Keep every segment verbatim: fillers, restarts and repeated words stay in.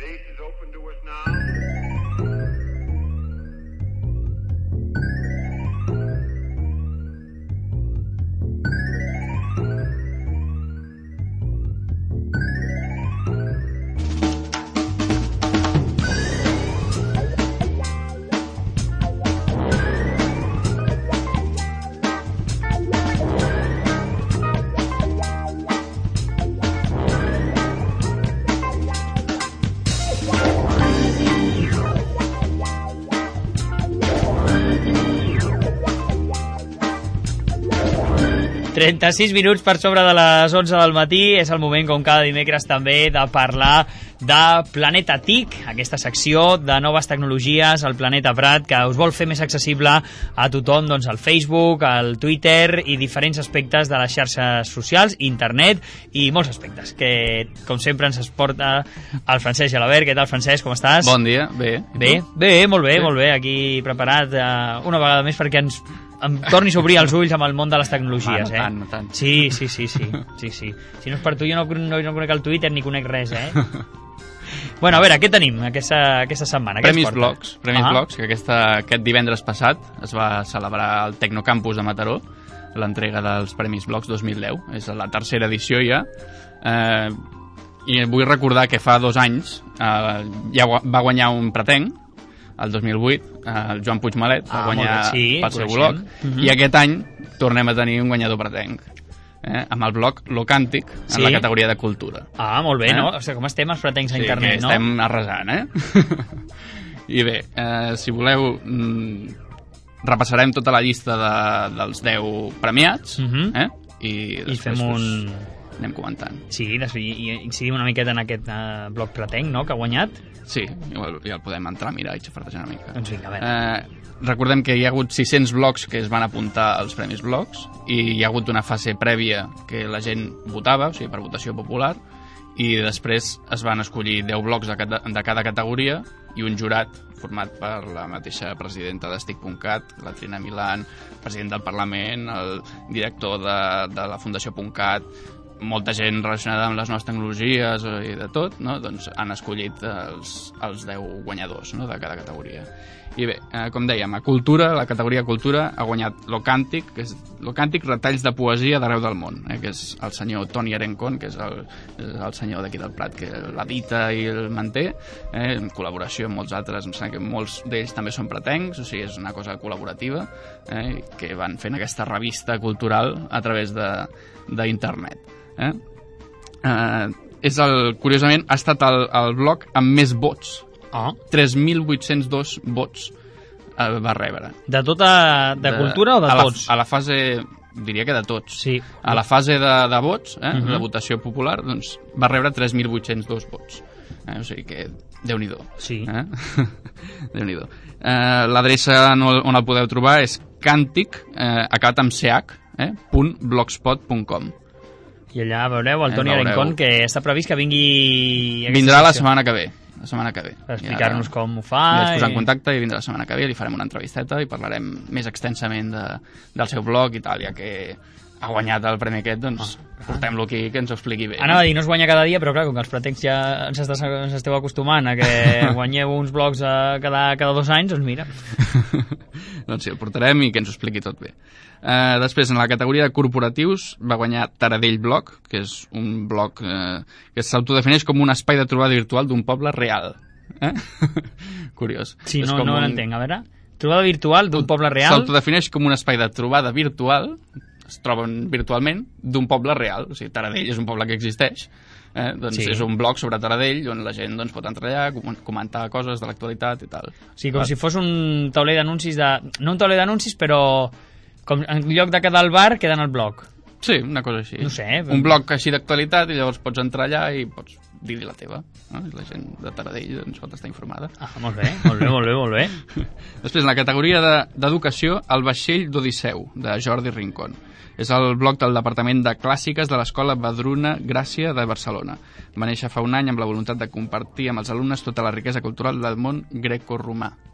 Space is open to us now. trenta-sis minuts per sobre de les onze del matí. És el moment, com cada dimecres també, de parlar de Planeta TIC, aquesta secció de noves tecnologies al Planeta Prat, que us vol fer més accessible a tothom, doncs, al Facebook, al Twitter i diferents aspectes de les xarxes socials, internet i molts aspectes, que com sempre ens porta el Francesc Gelabert. Què tal, Francesc? Com estàs? Bon dia, bé. Bé, bé, molt bé, bé, molt bé. Aquí preparat uh, una vegada més perquè ens em tornis a obrir els ulls amb el món de les tecnologies, ah, no eh? tant, no tant. Sí, sí, sí, sí, sí, sí. Si no és per tu, jo no, no, no conec el Twitter ni conec res, eh? Bueno, a veure, què tenim aquesta, aquesta setmana? Premis Blogs, Premis ah. Blogs, que aquesta, aquest divendres passat es va celebrar al Tecnocampus de Mataró, l'entrega dels Premis Blogs dos mil deu. És la tercera edició ja. Eh, I vull recordar que fa dos anys eh, ja va guanyar un pretenc, el dos mil vuit, el Joan Puigmalet va ah, guanyar sí, pel seu blog, uh-huh. I aquest any tornem a tenir un guanyador pretenc, eh, amb el blog Locàntic, en sí? la categoria de cultura. Ah, molt bé, eh? no? O sigui, com estem els pretencs a sí, internet, no? Sí, estem arrasant, eh? I bé, eh, si voleu, mm, repassarem tota la llista de, dels deu premiats, uh-huh. eh? I, I fem un... anem comentant. Sí, i, i incidim una miqueta en aquest uh, blog pretenc, no?, que ha guanyat. Sí, ja el, ja el podem entrar a mirar i xafardejar una mica. Doncs vinga, a veure. Eh, recordem que hi ha hagut sis-cents blogs que es van apuntar als Premis Blogs i hi ha hagut una fase prèvia que la gent votava, o sigui, per votació popular, i després es van escollir deu blogs de cada, de cada categoria i un jurat format per la mateixa presidenta d'Estic punt cat, la Trina Milán, president del Parlament, el director de, de la Fundació .cat, molta gent relacionada amb les noves tecnologies i de tot, no? Doncs han escollit els, els deu guanyadors, no?, de cada categoria. I bé, eh, com dèiem, a Cultura, la categoria Cultura, ha guanyat Locàntic, que és Locàntic, retalls de poesia d'arreu del món, eh, que és el senyor Toni Arencón, que és el, el senyor d'aquí del Prat, que l'edita i el manté, eh, en col·laboració amb molts altres, em sembla que molts d'ells també són pretencs, o sigui, és una cosa col·laborativa, eh, que van fent aquesta revista cultural a través d'internet. Eh? Eh, és el, curiosament, ha estat el, el blog amb més vots. Oh. tres mil vuit-cents dos vots eh, va rebre. De tota... de, de cultura o de a tots? La, a la fase, diria que de tots. Sí. A la fase de, de vots, eh, uh-huh. de votació popular, doncs va rebre tres mil vuit-cents dos vots. Eh, o sigui que, Déu-n'hi-do. Sí. Eh? Déu-n'hi-do. Eh, l'adreça on, on el podeu trobar és càntic, eh, acabat amb ch, eh, punt blogspot punt com. I allà veureu el Toni eh, Arencón, que està previst que vingui... Vindrà la setmana que ve. La setmana que ve. Per explicar-nos ja, com ho fa. Ja ens posar en i... contacte i vindrà la setmana que ve, li farem una entrevisteta i parlarem més extensament de, del seu blog i tal, ja que ha guanyat el premi aquest, doncs ah, portem-lo aquí que ens ho expliqui bé. Anava a dir, no es guanya cada dia, però clar, com que els pretencs ja ens, estàs, ens esteu acostumant a que guanyeu uns blogs a cada, cada dos anys, doncs mira. Doncs sí, el portarem i que ens ho expliqui tot bé. Uh, després, en la categoria de corporatius, va guanyar Taradell Blog, que és un blog uh, que s'autodefineix com un espai de trobada virtual d'un poble real. Eh? Curiós. Sí, és no, no un... l'entenc. A veure, trobada virtual d'un poble real... S'autodefineix com un espai de trobada virtual, es troben virtualment, d'un poble real. O sigui, Taradell és un poble que existeix. Eh? Doncs sí. És un blog sobre Taradell on la gent doncs, pot entrar allà, comentar coses de l'actualitat i tal. O sigui, com ah. si fos un tauler d'anuncis de... No un tauler d'anuncis, però com en lloc de quedar al bar, queda en el blog. Sí, una cosa així. No sé. Un blog així d'actualitat i llavors pots entrar allà i pots dir-hi la teva. No? La gent de Taradell doncs, pot estar informada. Ah, molt bé, molt bé, molt bé, molt bé. Després, en la categoria d'educació, de, el vaixell d'Odisseu, de Jordi Rincón. És el blog del Departament de Clàssiques de l'Escola Badruna Gràcia de Barcelona. Va néixer fa un any amb la voluntat de compartir amb els alumnes tota la riquesa cultural del món greco-romà.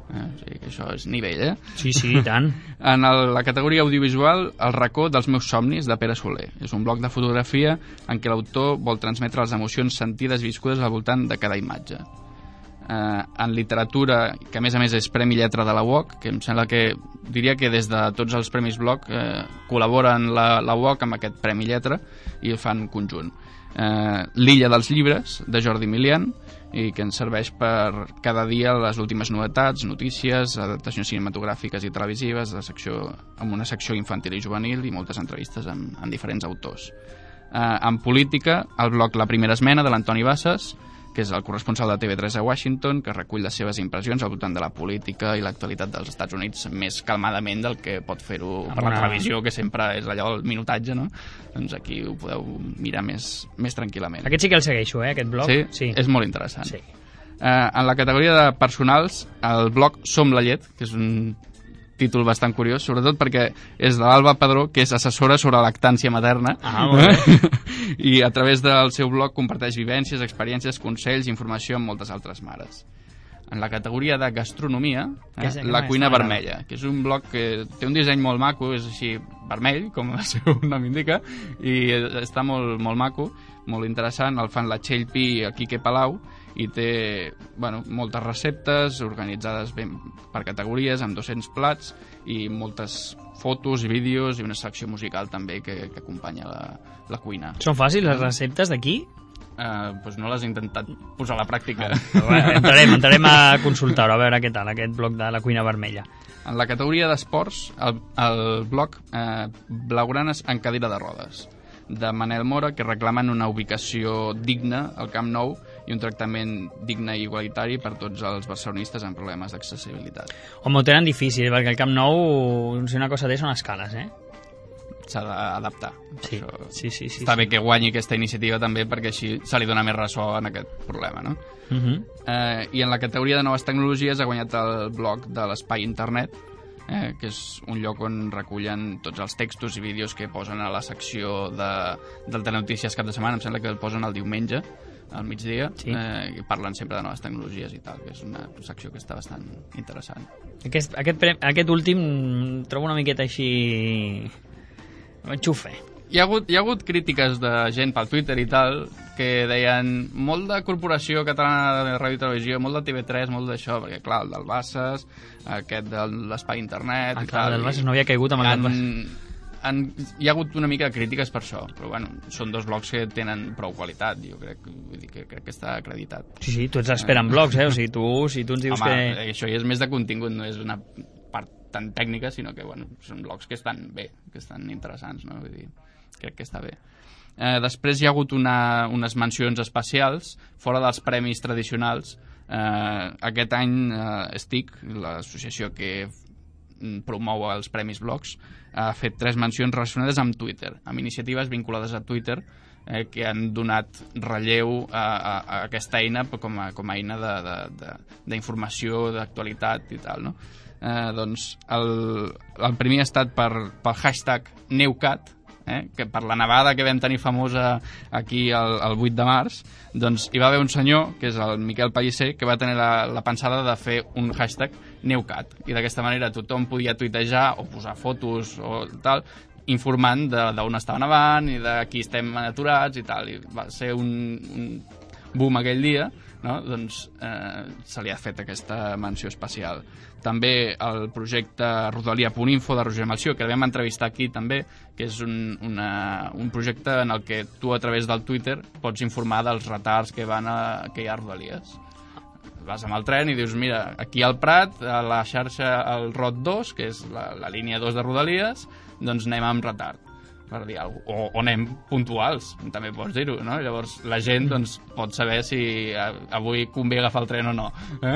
Eh, o sigui que això és nivell, eh? Sí, sí, i tant. En el, la categoria audiovisual, El racó dels meus somnis, de Pere Soler. És un bloc de fotografia en què l'autor vol transmetre les emocions sentides i viscudes al voltant de cada imatge. Eh, en literatura, que a més a més és Premi Lletra de la U O C, que em sembla que diria que des de tots els Premis Bloc eh, col·laboren la, la U O C amb aquest Premi Lletra i el fan conjunt. Eh, L'Illa dels llibres, de Jordi Milian, i que ens serveix per cada dia les últimes novetats, notícies, adaptacions cinematogràfiques i televisives, de secció, amb una secció infantil i juvenil i moltes entrevistes amb, amb diferents autors. Eh, en política, el bloc La Primera Esmena, de l'Antoni Bassas, que és el corresponsal de T V tres a Washington, que recull les seves impressions al voltant de la política i l'actualitat dels Estats Units més calmadament del que pot fer-ho per la televisió, que sempre és allò el minutatge, no? Doncs aquí ho podeu mirar més, més tranquil·lament. Aquest sí que el segueixo, eh, aquest blog. Sí? Sí. És molt interessant. Sí. Eh, en la categoria de personals, el blog Som la Llet, que és un títol bastant curiós, sobretot perquè és de l'Alba Padró, que és assessora sobre lactància materna. Ah, molt bé. I a través del seu blog comparteix vivències, experiències, consells i informació amb moltes altres mares. En la categoria de gastronomia, eh, és, La Cuina Vermella, que és un blog que té un disseny molt maco, és així vermell, com el seu nom indica, i està molt, molt maco, molt interessant. El fan la Txell Pi i el Quique Palau, i té bueno, moltes receptes organitzades ben per categories, amb dos-cents plats i moltes fotos i vídeos i una secció musical també que, que acompanya la, la cuina. Són fàcils les receptes d'aquí? Uh, pues no les he intentat posar a la pràctica. Ah, entrarem, entrarem a consultar-ho, a veure què tal, aquest blog de La Cuina Vermella. En la categoria d'esports, el, el blog eh, Blaugranes en cadira de rodes, de Manel Mora, que reclamen una ubicació digna al Camp Nou i un tractament digne i igualitari per tots els barcelonistes amb problemes d'accessibilitat. Home, ho tenen difícil, perquè el Camp Nou, si una cosa té, són escales, eh? S'ha d'adaptar. Sí, sí, sí, sí. Està sí. bé que guanyi aquesta iniciativa també, perquè així se li dona més ressò en aquest problema, no? Uh -huh. eh, I en la categoria de noves tecnologies ha guanyat el blog de l'Espai Internet, eh, que és un lloc on recullen tots els textos i vídeos que posen a la secció de, del Telenotícies cap de setmana. Em sembla que el posen el diumenge al migdia, sí. eh, i parlen sempre de noves tecnologies i tal, que és una secció que està bastant interessant. Aquest, aquest, pre aquest últim trobo una miqueta així... Enxufe. Hi ha, hagut, hi ha hagut crítiques de gent pel Twitter i tal que deien molt de Corporació Catalana de Ràdio i Televisió, molt de T V tres, molt d'això, perquè clar, el del Bassas, aquest de l'Espai Internet... Ah, i clar, tal, el del Bassas no havia caigut amb el del Bassas. Han, hi ha hagut una mica de crítiques per això, però bueno, són dos blogs que tenen prou qualitat, jo crec, vull dir que, crec que està acreditat. Sí, sí, tu ets expert en blogs, eh? O sigui, tu, si tu ens dius Home, que... això ja és més de contingut, no és una part tan tècnica, sinó que bueno, són blogs que estan bé, que estan interessants, no? Vull dir, crec que està bé. Eh, després hi ha hagut una, unes mencions especials fora dels premis tradicionals. Eh, aquest any eh, S T I C, l'associació que promou els premis blogs, ha fet tres mencions relacionades amb Twitter, amb iniciatives vinculades a Twitter, eh, que han donat relleu a, a, a aquesta eina com a, com a eina d'informació, d'actualitat i tal, no? Eh, doncs el, el primer ha estat per, pel hashtag Neucat, eh, que per la nevada que vam tenir famosa aquí el, el vuit de març, doncs hi va haver un senyor, que és el Miquel Pellicer, que va tenir la, la pensada de fer un hashtag Neucat, i d'aquesta manera tothom podia tuitejar o posar fotos o tal, informant d'on estava nevant i d'aquí estem aturats i tal, i va ser un, un boom aquell dia, no? Doncs eh, se li ha fet aquesta menció especial. També el projecte Rodalia.info de Roger Melcior, que vam entrevistar aquí també, que és un, una, un projecte en el que tu a través del Twitter pots informar dels retards que, van a, que hi ha a Rodalies. Vas amb el tren i dius, mira, aquí al Prat, a la xarxa, el R O D dos, que és la, la línia dos de Rodalies, doncs anem amb retard, per dir alguna cosa. O, o anem puntuals, també pots dir-ho, no? Llavors la gent doncs, pot saber si avui convé agafar el tren o no. Eh?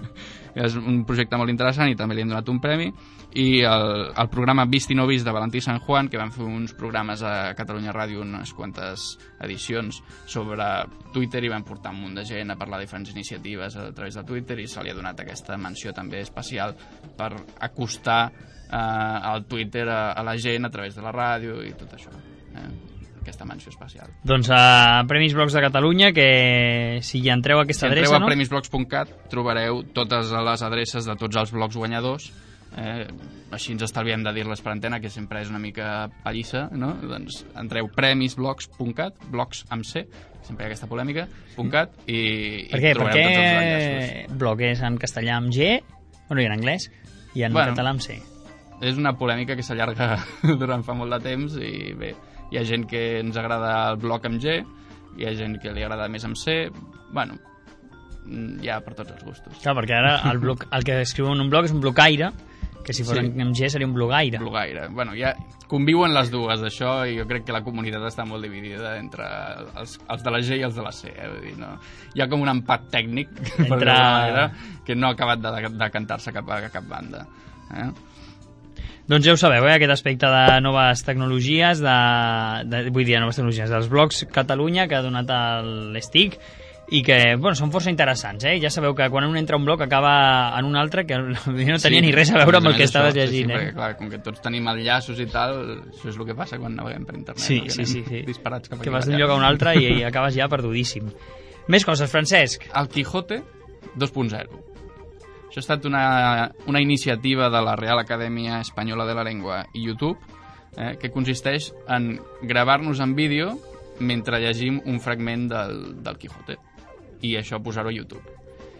És un projecte molt interessant i també li hem donat un premi. I el, el programa Vist i no vist de Valentí San Juan, que van fer uns programes a Catalunya Ràdio, unes quantes edicions sobre Twitter, i van portar un munt de gent a parlar de diferents iniciatives a través de Twitter, i se li ha donat aquesta menció també especial per acostar eh, el Twitter a, a la gent a través de la ràdio i tot això. Eh? aquesta menció especial. Doncs a Premis Blogs de Catalunya, que si hi entreu a aquesta si adreça, entreu a no? premis blogs punt cat trobareu totes les adreces de tots els blogs guanyadors. Eh, així ens estalviem de dir-les per antena, que sempre és una mica pallissa, no? Doncs entreu premis blogs punt cat, blogs amb C, sempre hi ha aquesta polèmica, .cat, i, per què? i trobareu tots els enllaços. Perquè blog és en castellà amb G, bueno, i en anglès, i en bueno, català amb C. És una polèmica que s'allarga durant fa molt de temps, i bé, hi ha gent que ens agrada el blog amb G, hi ha gent que li agrada més amb C, bueno, hi ha per tots els gustos. Clar, perquè ara el, blog, el que escriu en un blog és un blogaire, que si fos sí. amb G seria un blogaire. Blogaire. Bueno, ja conviuen les dues, això, i jo crec que la comunitat està molt dividida entre els, els de la G i els de la C. Eh? Vull dir, no? Hi ha com un empat tècnic, entre... per dir-ho manera, que no ha acabat de, de cantar-se cap a cap banda. Eh? Doncs ja ho sabeu, eh? Aquest aspecte de noves tecnologies, de, de, vull dir, de noves tecnologies, dels blogs Catalunya, que ha donat l'S T I C, i que, bueno, són força interessants, eh? Ja sabeu que quan un entra a un blog acaba en un altre que no tenia sí, ni res a veure amb el que estaves llegint, sí, sí, eh? Perquè, clar, com que tots tenim enllaços i tal, això és el que passa quan naveguem per internet. Sí, no? sí, sí, sí. Disparats cap que vas d'un lloc a un altre i, i acabes ja perdudíssim. Més coses, Francesc. El Quijote dos punt zero. Això ha estat una, una iniciativa de la Real Acadèmia Espanyola de la Llengua i YouTube, eh, que consisteix en gravar-nos en vídeo mentre llegim un fragment del, del Quijote. I això posar-ho a YouTube.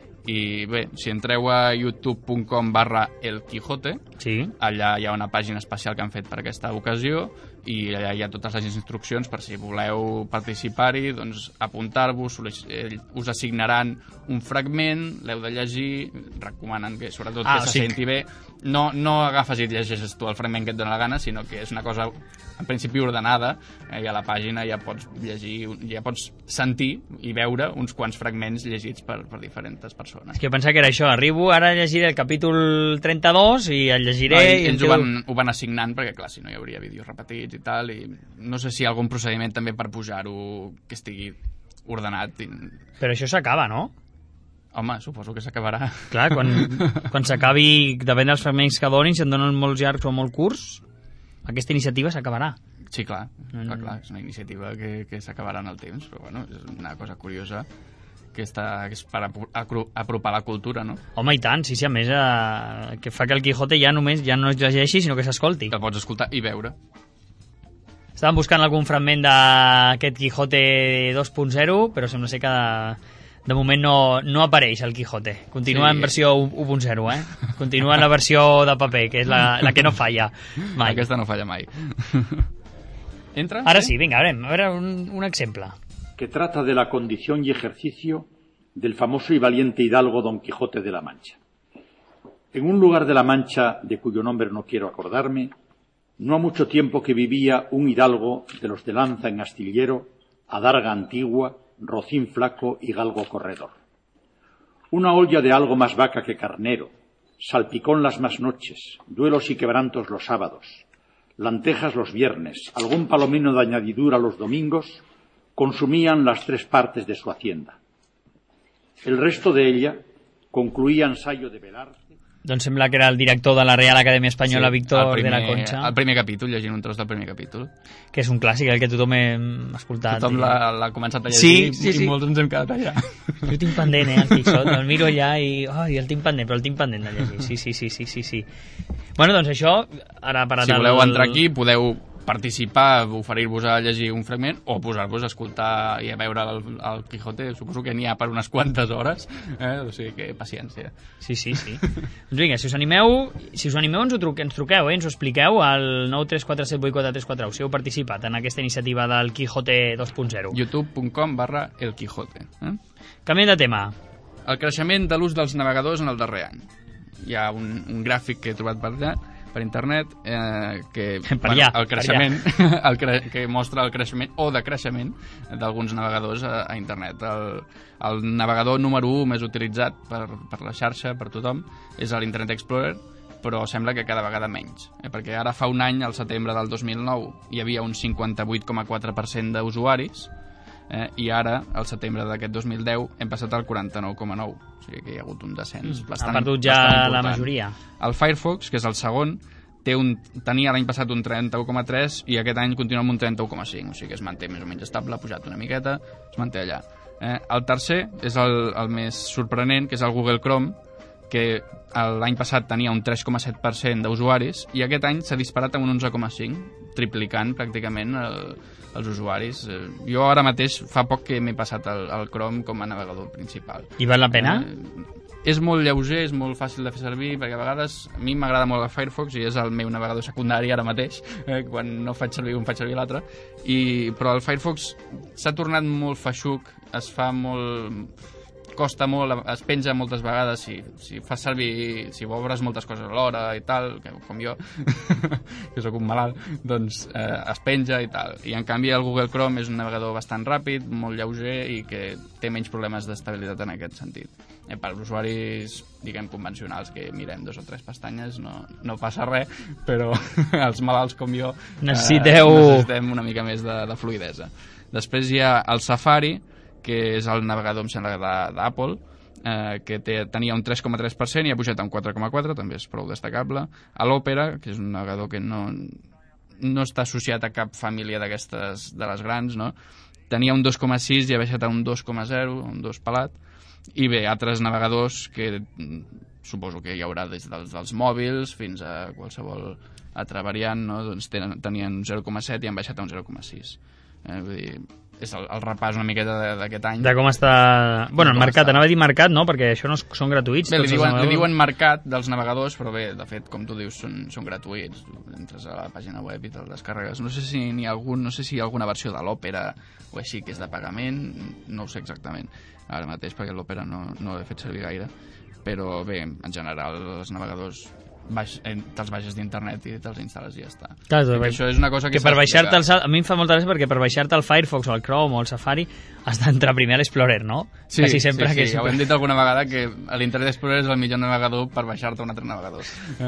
I bé, si entreu a youtube punt com barra el Quijote, sí. allà hi ha una pàgina especial que han fet per aquesta ocasió i allà hi ha totes les instruccions per si voleu participar-hi, doncs apuntar-vos, us assignaran un fragment, l'heu de llegir, recomanen que sobretot ah, que se sí. senti bé. No, no agafes i llegeixes tu el fragment que et dóna la gana, sinó que és una cosa en principi ordenada, eh, i a la pàgina ja pots llegir, ja pots sentir i veure uns quants fragments llegits per, per diferents persones. És que pensava que era això, arribo, ara llegiré el capítol trenta-dos i el llegiré... No, i ells ho van, ho van assignant perquè, clar, si no hi hauria vídeos repetits i tal, i no sé si hi ha algun procediment també per pujar-ho que estigui ordenat. I... Però això s'acaba, no? Home, suposo que s'acabarà. Clar, quan, quan s'acabi, depèn dels fragments que donin, si en donen molts llargs o molt curts, aquesta iniciativa s'acabarà. Sí, clar, no, clar, no. clar, és una iniciativa que, que s'acabarà en el temps, però bueno, és una cosa curiosa que, està, que és per apropar la cultura, no? Home, i tant, sí, sí, a més, eh, que fa que el Quijote ja només ja no es llegeixi, sinó que s'escolti. El pots escoltar i veure. Estàvem buscant algun fragment d'aquest Quijote dos punt zero, però sembla ser que de, de moment no, no apareix el Quijote. Continua sí. en versió u punt zero, eh? Continua en la versió de paper, que és la, la que no falla mai. Aquesta no falla mai. Entra? Ara sí, vinga, a veure, a veure un, un exemple. Que trata de la condición y ejercicio del famoso y valiente hidalgo Don Quijote de la Mancha. En un lugar de la Mancha, de cuyo nombre no quiero acordarme, no ha mucho tiempo que vivía un hidalgo de los de lanza en astillero, adarga antigua, rocín flaco y galgo corredor. Una olla de algo más vaca que carnero, salpicón las más noches, duelos y quebrantos los sábados, lentejas los viernes, algún palomino de añadidura los domingos, consumían las tres partes de su hacienda. El resto de ella concluía ensayo de velarte. Doncs sembla que era el director de la Real Acadèmia Espanyola, sí, Víctor primer, de la Concha. El primer capítol, llegint un tros del primer capítol. Que és un clàssic, el que tothom hem escoltat. Tothom i... l'ha començat a llegir, sí, sí, i sí. molts ens hem quedat allà. Jo tinc pendent, eh, el Quixot, el miro allà i... Ai, el tinc pendent, però el tinc pendent de llegir. Sí, sí, sí, sí, sí, sí. Bueno, doncs això, ara parat Si voleu el... entrar aquí, podeu participar, oferir-vos a llegir un fragment o posar-vos a escoltar i a veure el, el Quijote. Suposo que n'hi ha per unes quantes hores, eh? O sigui que paciència. Sí, sí, sí. Doncs vinga, si us animeu, si us animeu ens, ho truque, ens truqueu, eh? Ens ho expliqueu al nou tres quatre set vuit quatre tres quatre u si heu participat en aquesta iniciativa del Quijote dos punt zero. youtube punt com barra el Quijote. Eh? Canviem de tema. El creixement de l'ús dels navegadors en el darrer any. Hi ha un, un gràfic que he trobat per allà, per internet, eh, que per bueno, allà, el creixement el cre que mostra el creixement o decreixement d'alguns navegadors a, a internet. El, el navegador número u més utilitzat per, per la xarxa, per tothom, és l'Internet Explorer, però sembla que cada vegada menys, eh, perquè ara fa un any, al setembre del dos mil nou, hi havia un cinquanta-vuit coma quatre per cent d'usuaris, eh, i ara, al setembre d'aquest dos mil deu, hem passat al quaranta-nou coma nou. O sigui que hi ha hagut un descens bastant, ha perdut ja la majoria. El Firefox, que és el segon, té un, tenia l'any passat un trenta-u coma tres i aquest any continua amb un trenta-u coma cinc, o sigui que es manté més o menys estable, ha pujat una miqueta, es manté allà. Eh, el tercer és el, el més sorprenent, que és el Google Chrome, que l'any passat tenia un tres coma set per cent d'usuaris i aquest any s'ha disparat amb un onze coma cinc, triplicant pràcticament el, els usuaris. Jo ara mateix fa poc que m'he passat el, el Chrome com a navegador principal. I val la pena? Eh, és molt lleuger, és molt fàcil de fer servir, perquè a vegades a mi m'agrada molt el Firefox i és el meu navegador secundari ara mateix, eh, quan no faig servir un faig servir l'altre, i però el Firefox s'ha tornat molt feixuc, es fa molt... costa molt, es penja moltes vegades si, si fas servir, si obres moltes coses alhora i tal, que, com jo que sóc un malalt, doncs eh, es penja i tal, i en canvi el Google Chrome és un navegador bastant ràpid, molt lleuger i que té menys problemes d'estabilitat en aquest sentit. Eh, per als usuaris, diguem, convencionals que mirem dos o tres pestanyes no, no passa res, però els malalts com jo necessiteu... eh, necessitem una mica més de, de fluidesa. Després hi ha el Safari, que és el navegador, em sembla, d'Apple, eh, que té, tenia un tres coma tres per cent i ha pujat a un quatre coma quatre, també és prou destacable. A l'Opera, que és un navegador que no, no està associat a cap família d'aquestes, de les grans, no? Tenia un dos coma sis i ha baixat a un dos coma zero, un dos pelat. I bé, altres navegadors que suposo que hi haurà des dels, dels mòbils fins a qualsevol altra variant, no? Doncs tenen, tenien un zero coma set i han baixat a un zero coma sis. Eh, vull dir, és el, el repàs una miqueta d'aquest any. De com està... Bueno, el mercat, anava a dir mercat, no? Perquè això no són gratuïts. Bé, li diuen, li diuen mercat dels navegadors, però bé, de fet, com tu dius, són, són gratuïts. Entres a la pàgina web i te'ls descarregues. No sé si n'hi ha algun, no sé si hi ha alguna versió de l'Opera o així que és de pagament, no ho sé exactament ara mateix, perquè l'Opera no, no l'he fet servir gaire. Però bé, en general, els navegadors... Baix, eh, te'ls baixes d'internet i te'ls instal·les i ja està. Clar, això és una cosa que, que per baixar-te el, a mi em fa molta gràcia perquè per baixar-te el Firefox o el Chrome o el Safari has d'entrar primer a l'Explorer, no? Sí, Quasi sempre sí, que sí. sempre... Ho hem dit alguna vegada que l'Internet Explorer és el millor navegador per baixar-te un altre navegador.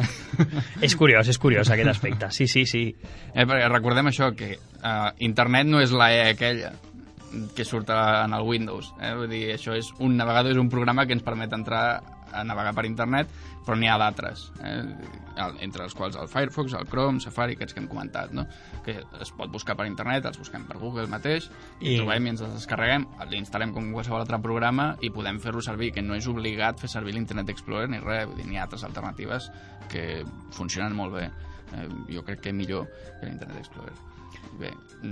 És curiós, és curiós aquest aspecte, sí, sí, sí. Eh, perquè recordem això, que uh, internet no és la E aquella que surt en el Windows, eh? Vull dir, això és un navegador, és un programa que ens permet entrar a navegar per internet, però n'hi ha d'altres, eh? Entre els quals el Firefox, el Chrome, Safari, aquests que hem comentat, no? Que es pot buscar per internet, els busquem per Google mateix, i, I... trobem i ens els descarreguem, l'instal·lem com qualsevol altre programa i podem fer-lo servir, que no és obligat fer servir l'Internet Explorer ni res, vull dir, n'hi ha altres alternatives que funcionen molt bé. Eh, jo crec que millor que l'Internet Explorer. Bé,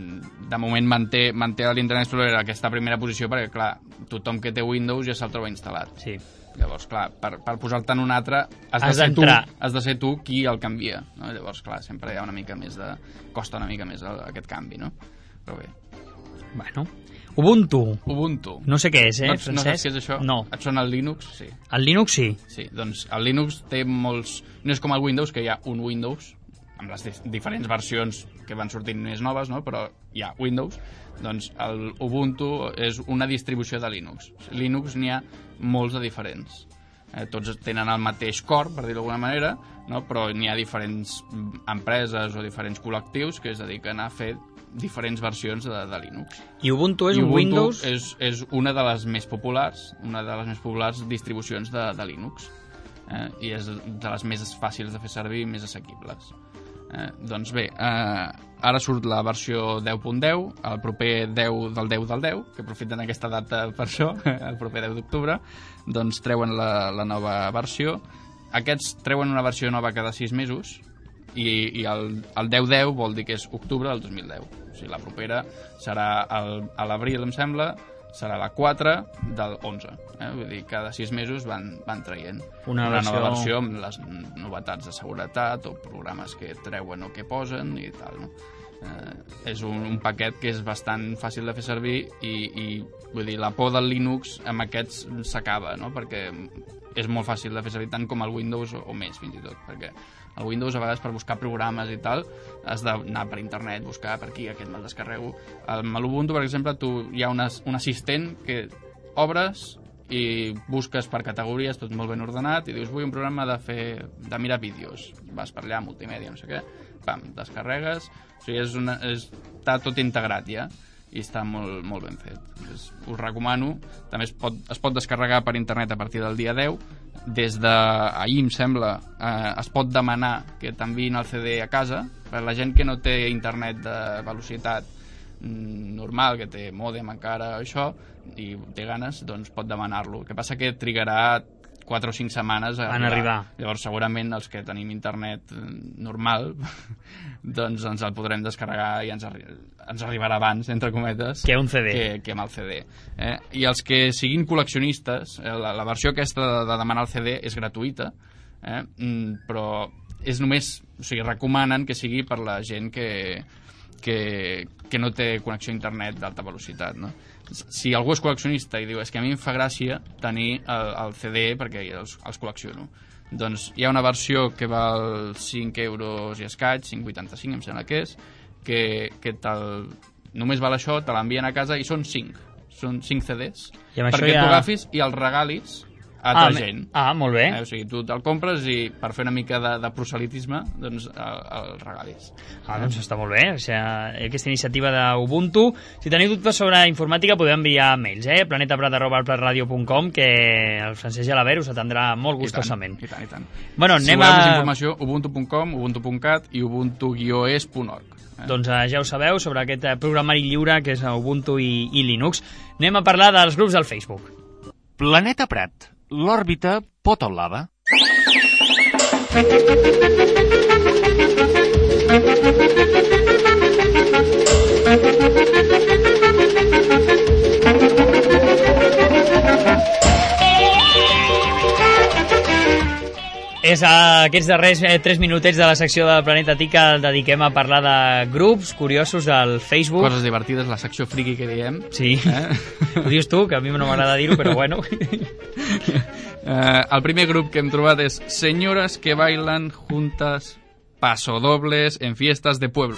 de moment manté, manté l'Internet Explorer aquesta primera posició perquè, clar, tothom que té Windows ja se'l troba instal·lat. Sí. Llavors, clar, per, per posar-te en un altre has, has de ser tu, d'entrar. has de ser tu qui el canvia, no? Llavors, clar, sempre hi ha una mica més de... costa una mica més el, aquest canvi, no? Però bé. Bueno, Ubuntu. Ubuntu. No sé què és, eh, no, Francesc? No saps què és això? No. Et sona el Linux? Sí. El Linux sí. Sí, doncs el Linux té molts... No és com el Windows, que hi ha un Windows, amb les diferents versions que van sortint més noves, no? Però hi ha Windows, doncs el Ubuntu és una distribució de Linux. Linux n'hi ha molts de diferents. Eh, tots tenen el mateix core, per dir-ho d'alguna manera, no? Però n'hi ha diferents empreses o diferents col·lectius que es dediquen a fer diferents versions de, de Linux. I Ubuntu és I un Ubuntu Windows? És, és una de les més populars, una de les més populars distribucions de, de Linux. Eh, I és de les més fàcils de fer servir i més assequibles. Eh, doncs bé, eh, ara surt la versió deu punt deu, el proper deu del deu del deu, que aprofiten aquesta data per això, el proper deu d'octubre, doncs treuen la, la nova versió. Aquests treuen una versió nova cada sis mesos i, i el, el deu deu vol dir que és octubre del dos mil deu. O sigui, la propera serà el, a l'abril, em sembla, serà la quatre del onze. Eh? Vull dir, cada sis mesos van, van traient una, una versió... nova versió amb les novetats de seguretat o programes que treuen o que posen i tal, no? Eh, és un, un paquet que és bastant fàcil de fer servir i, i vull dir, la por del Linux amb aquests s'acaba, no? Perquè és molt fàcil de fer servir tant com el Windows o, o més, fins i tot, perquè el Windows a vegades per buscar programes i tal has d'anar per internet, buscar per aquí, aquest me'l descarrego. Amb l'Ubuntu, per exemple, tu, hi ha una, un assistent que obres i busques per categories, tot molt ben ordenat, i dius, vull un programa de fer de mirar vídeos. Vas per allà, multimèdia, no sé què, pam, descarregues, o sigui, és una, és, està tot integrat ja. i està molt, molt ben fet. Us recomano. També es pot, es pot descarregar per internet a partir del dia deu. Des d'ahir, em sembla, eh, es pot demanar que t'enviïn el C D a casa. Per la gent que no té internet de velocitat normal, que té mòdem encara, això, i té ganes, doncs pot demanar-lo. El que passa que trigarà quatre o cinc setmanes a en arribar. Llavors, segurament, els que tenim internet normal, doncs ens el podrem descarregar i ens, arri ens arribarà abans, entre cometes, que un C D. Que, que amb el C D. Eh? I els que siguin col·leccionistes, eh, la, la versió aquesta de, de demanar el C D és gratuïta, eh? mm, però és només, o sigui, recomanen que sigui per la gent que, que, que no té connexió a internet d'alta velocitat, no? Si algú és col·leccionista i diu és que a mi em fa gràcia tenir el, el C D perquè els, els col·lecciono, doncs hi ha una versió que val cinc euros i escaig, cinc coma vuitanta-cinc em sembla que és, que, que només val això, te l'envien a casa i són cinc, són cinc C Ds, perquè ja... tu agafis i els regalis a altra ah, gent. Ah, molt bé. Eh? O sigui, tu te'l compres i per fer una mica de, de proselitisme, doncs el, el regalis. Ah, doncs està molt bé. O sigui, aquesta iniciativa d'Ubuntu. Si teniu dubtes sobre informàtica, podeu enviar mails, eh? planetaprat arroba alpratradio punt com, que el Francesc Gelabert us atendrà molt gustosament. I tant, i tant. Bueno, si anem voleu a... més informació, ubuntu punt com, ubuntu punt cat i ubuntu guió es punt org. Eh? Doncs eh, ja ho sabeu, sobre aquest programari lliure que és Ubuntu i, i Linux. Anem a parlar dels grups del Facebook. Planeta Prat. L'òrbita pot al lava. És a aquests darrers eh, tres minutets de la secció del Planeta Tic que el dediquem a parlar de grups curiosos del Facebook. Coses divertides, la secció friki que diem. Sí, eh? Ho dius tu, que a mi no m'agrada dir-ho, però bueno. Eh, el primer grup que hem trobat és Señoras que bailan juntas pasodobles en fiestas de pueblo.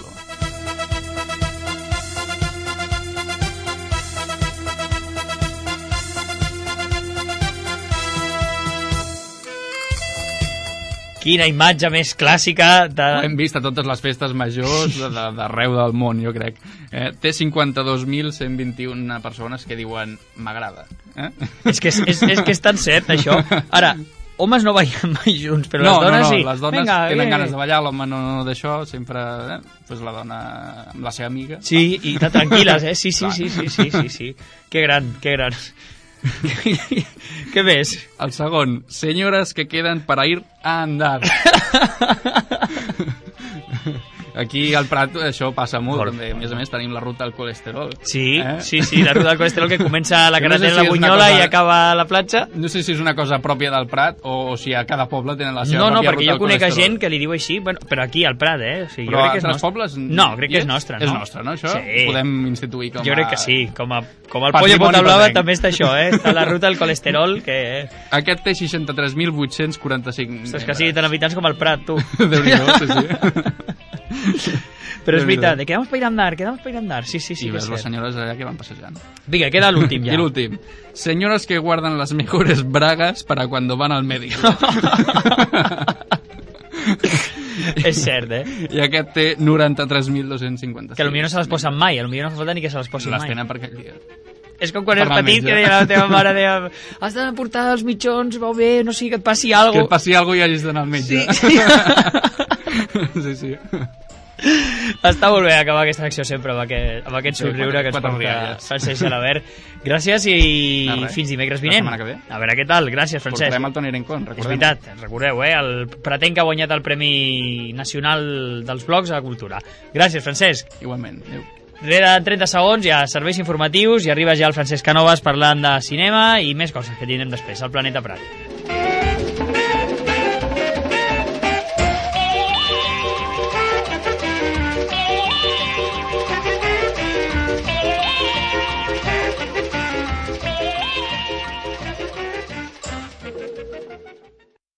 Quina imatge més clàssica de... Ho hem vist a totes les festes majors d'arreu de, del món, jo crec. Eh? Té cinquanta-dos mil cent vint-i-un persones que diuen m'agrada. Eh? És, que és, és, és que és tan cert, això. Ara, homes no ballen mai junts, però no, les dones no, no, sí. Les dones Venga, tenen eh. ganes de ballar, l'home no, no d'això, sempre eh? pues la dona amb la seva amiga. Sí, i tan tranquil·les, eh? Sí, sí, sí, sí, sí, sí, sí. Que gran, que gran. Què més? El segon, senyores que queden para ir a andar. Aquí al Prat això passa molt, Por... també. A més a més tenim la ruta del colesterol. Sí, eh? sí, sí, la ruta del colesterol que comença a la carretera no sé de si la Bunyola cosa... i acaba a la platja. No sé si és una cosa pròpia del Prat o, o si a cada poble tenen la seva no, no, pròpia ruta del colesterol. No, no, perquè jo conec a gent que li diu així, bueno, però aquí al Prat, eh? O sigui, però jo crec que és als nostre. pobles... No, crec que és nostre, no? És nostre, no, això? Sí. Podem instituir com a... Jo crec que sí, com, a, com el pollo pota blava també està això, eh? Està la ruta del colesterol, que... Aquest té seixanta-tres mil vuit-cents quaranta-cinc... Ostres, que sigui tan habitants com el Prat, tu. Déu-n'hi-do, sí, sí. Pero es verdad, de quedamos para ir a andar, quedamos para ir a andar. Sí, sí, sí. Y ves las señoras allá que van pasejando. Venga, queda el último ya. Y el último. Señoras que guardan las mejores bragas para cuando van al médico. És cert, eh? I aquest té noranta-tres mil dos-cents cinquanta-sis. Que potser no se les posen mai, potser no fa falta ni que se les posin mai. Les tenen per aquell dia. És com quan eres petit, que deia la teva mare, deia, has de portar els mitjons, va bé, no sigui que et passi alguna cosa. Que et passi alguna cosa i hagis d'anar al metge. Sí, sí, sí. Està molt bé acabar aquesta secció sempre amb aquest, amb aquest somriure que ens porta Francesc Gelabert. Gràcies i fins dimecres vinent. A veure què tal. Gràcies, Francesc. Portarem el Toni Rincón, recordem. És veritat, recordeu, eh? El Pratenc ha guanyat el Premi Nacional dels Blogs a Cultura. Gràcies, Francesc. Igualment. Adéu. Rere trenta segons hi ha serveis informatius i arriba ja el Francesc Canovas parlant de cinema i més coses que tindrem després al Planeta Prat.